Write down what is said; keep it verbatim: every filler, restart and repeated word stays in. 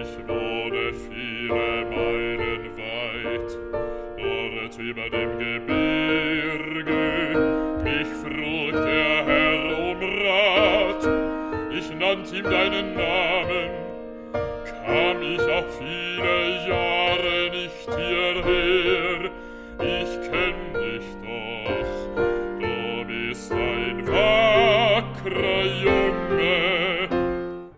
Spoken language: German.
Ich wohne viele Meilen weit, dort über dem Gebirge. Mich frug der Herr um Rat, ich nannt ihm deinen Namen, kam ich auch viele Jahre nicht hierher. Ich kenn dich doch, du bist ein wackerer